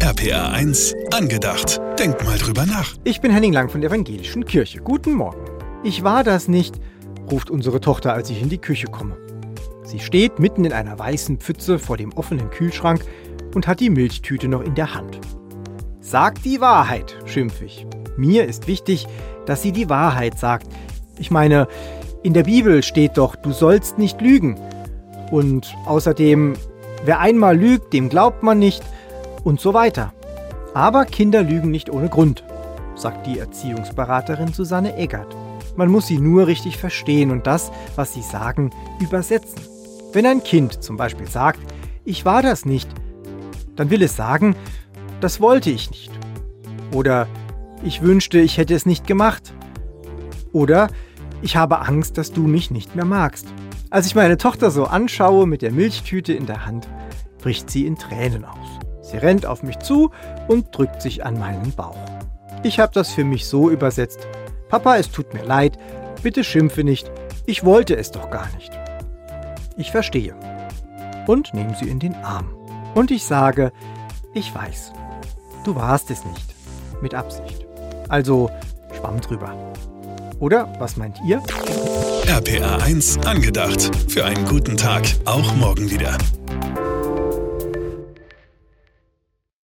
RPA 1 angedacht. Denk mal drüber nach. Ich bin Henning Lang von der Evangelischen Kirche. Guten Morgen. Ich war das nicht, ruft unsere Tochter, als ich in die Küche komme. Sie steht mitten in einer weißen Pfütze vor dem offenen Kühlschrank und hat die Milchtüte noch in der Hand. Sag die Wahrheit, schimpf ich. Mir ist wichtig, dass sie die Wahrheit sagt. Ich meine, in der Bibel steht doch, du sollst nicht lügen. Und außerdem, wer einmal lügt, dem glaubt man nicht und so weiter. Aber Kinder lügen nicht ohne Grund, sagt die Erziehungsberaterin Susanne Eggert. Man muss sie nur richtig verstehen und das, was sie sagen, übersetzen. Wenn ein Kind zum Beispiel sagt, ich war das nicht, dann will es sagen, das wollte ich nicht. Oder ich wünschte, ich hätte es nicht gemacht. Oder ich habe Angst, dass du mich nicht mehr magst. Als ich meine Tochter so anschaue mit der Milchtüte in der Hand, bricht sie in Tränen aus. Sie rennt auf mich zu und drückt sich an meinen Bauch. Ich habe das für mich so übersetzt. Papa, es tut mir leid, bitte schimpfe nicht, ich wollte es doch gar nicht. Ich verstehe. Und nehme sie in den Arm. Und ich sage, ich weiß, du warst es nicht. Mit Absicht. Also, Schwamm drüber. Oder, was meint ihr? RPA 1 angedacht. Für einen guten Tag, auch morgen wieder.